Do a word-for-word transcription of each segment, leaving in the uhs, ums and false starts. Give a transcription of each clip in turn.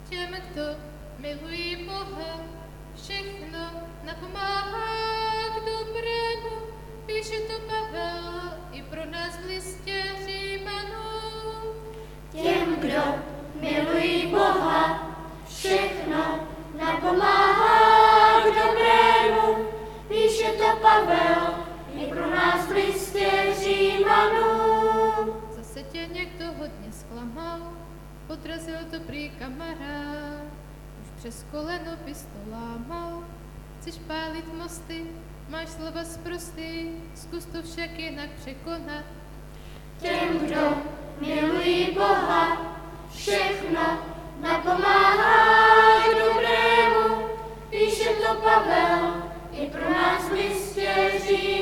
Těm, kdo milují Boha, všechno napomáhá k dobrému, píše to Pavel i pro nás v listě Římanům. Těm, kdo milují Boha, všechno napomáhá k dobrému, píše to Pavel i pro nás v listě Římanům. Zase tě někdo hodně zklamal, podrazil to prý kamarád, už přes koleno pistol lámal, chceš pálit mosty, máš slova sprostý, zkus to však jinak překonat. Těm, kdo milují Boha, všechno napomáhá k dobrému, píše to Pavel i pro nás v listě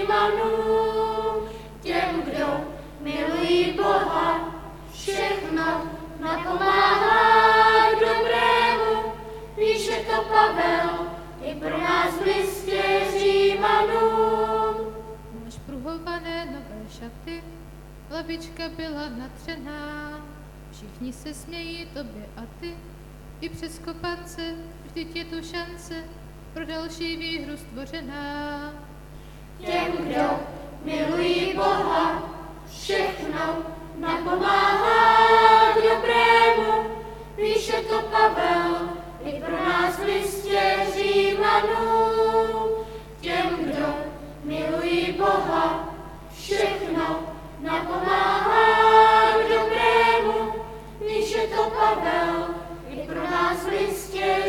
Římanům. Těm, kdo milují Boha, všechno napomáhá k dobrému, píše to Pavel i pro nás v listě Římanům. Máš pruhované nové šaty, lavička byla natřená, všichni se smějí tobě a ty, i přes kopance, vždyť je tu šance pro další výhru stvořená. Těm, kdo milují Boha, všechno napomáhá k dobrému, píše to Pavel i pro nás v listě Římanům. Těm, kdo milují Boha, všechno napomáhá k dobrému, píše to Pavel i pro nás v listě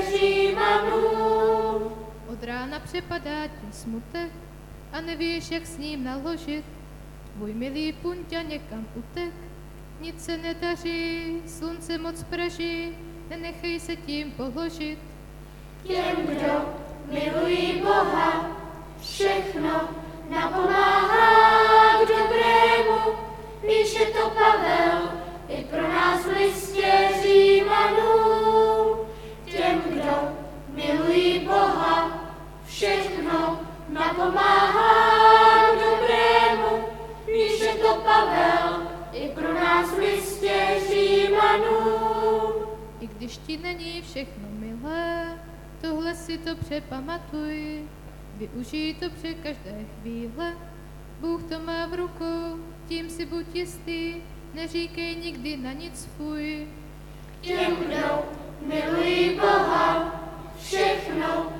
Římanům. Od rána přepadá tě smutek a nevíš, jak s ním naložit. Tvůj milý punťa někam utek, nic se nedaří, slunce moc praží, nenechej se tím položit. Těm, kdo milují Boha, všechno napomáhá k dobrému, píše to Pavel i pro nás v listě Římanům. Těm, kdo milují Boha, všechno napomáhá k dobrému, píše to Pavel i pro nás v listě Římanům. I když ti není všechno milé, tohle si to přepamatuj, využij to při každé chvíle. Bůh to má v rukou, tím si buď jistý, neříkej nikdy na nic fuj. Těm, kdo milují Boha, všechno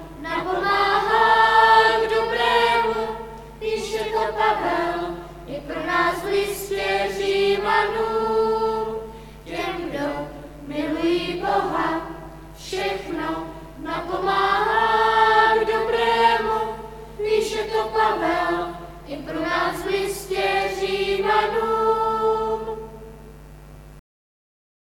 napomáhá k dobrému, píše to Pavel i pro nás v listě Římanům. Těm, kdo milují Boha, všechno napomáhá k dobrému, píše to Pavel i pro nás v listě Římanům.